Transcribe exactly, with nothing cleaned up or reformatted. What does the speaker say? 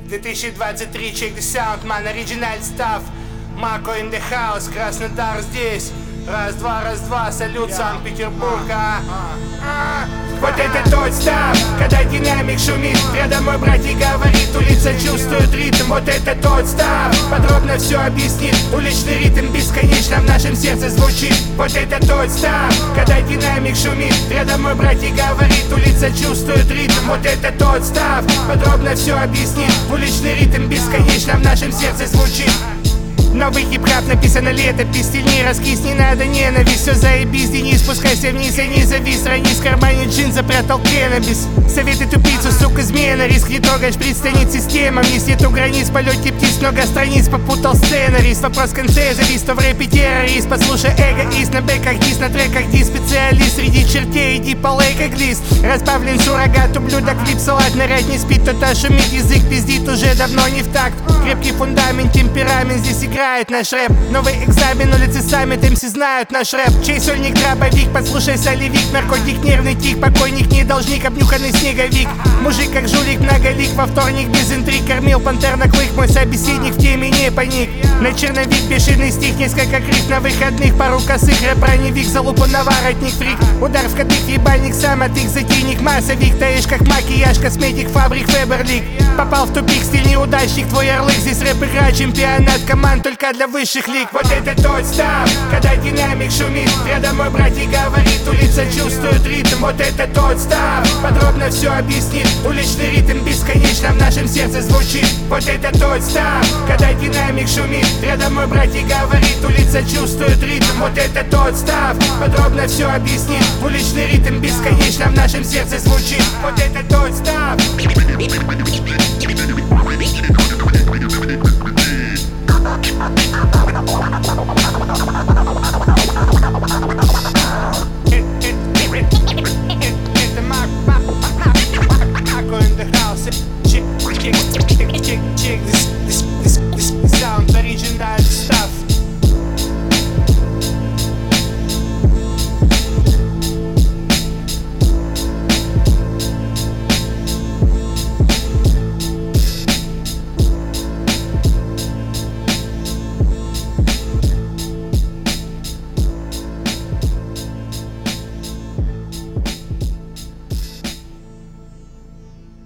две тысячи двадцать три, check the sound, man, original stuff. Мако in the house, Краснодар здесь. Раз-два, раз-два, салют, Санкт-Петербург, а, а. Вот это тот став, когда динамик шумит. Рядом мой братик говорит, улица чувствует ритм. Вот это тот став, подробно все объяснит. Уличный ритм бесконечно в нашем сердце звучит. Вот это тот став, когда динамик шумит. Рядом мой братик говорит, улица чувствует ритм. Вот это тот став, подробно все объяснит. Уличный ритм бесконечно в нашем сердце звучит. Новый хип-хап, написано летопись. Стиль не раскис, не надо ненависть. Все заебись, Денис, спускайся вниз, я не завис. Ранись в кармане джин, запрятал кеннабис. Советы тупицу, сука, измена. Риск не трогать, шприц станет системам. Если нету границ, полете птиц, много страниц. Попутал сценарист, вопрос в конце завис. То в рэпе террорист, послушай эгоист. На бэках дис, на треках дис. Специалист среди чертей, иди полей как лист. Разбавлен суррогат, ублюдок, флип, салат. Наряд не спит, кто-то шумит, язык пиздит уже давно не в такт. Крепкий фундамент, темперамент, здесь играет наш рэп. Новый экзамен, улицы саммит, эм си знают наш рэп. Чей сольник, дробовик, послушай солевик. Наркотик, нервный тик, покойник, не должник, обнюханный снеговик. Мужик как жулик, многолик, во вторник без интриг. Кормил пантер на клык, мой собеседник в теме не паник. На черновик, бешеный стих, несколько крик. На выходных, пару косых, рэп броневик. Залупу на воротник, фрик. Удар в кадык, ебальник, сам от их затейник. Массовик, таишь как макияж, косметик, фабрик, феберлик. Попал в тупик, стиль неудачник, твой ярлык. Здесь рэп игра, чемпионат команд, только для высших лиг. Вот это тот став, когда динамик шумит. Рядом мой братик говорит, улица чувствует ритм. Вот это тот став, подробно все объяснит. Уличный ритм бесконечно в нашем сердце звучит. Вот это тот став, когда динамик шумит. Рядом мой братик говорит, улица чувствует ритм. Вот это тот став, подробно все объяснит. Уличный ритм бесконечно в нашем сердце звучит. Вот это тот став.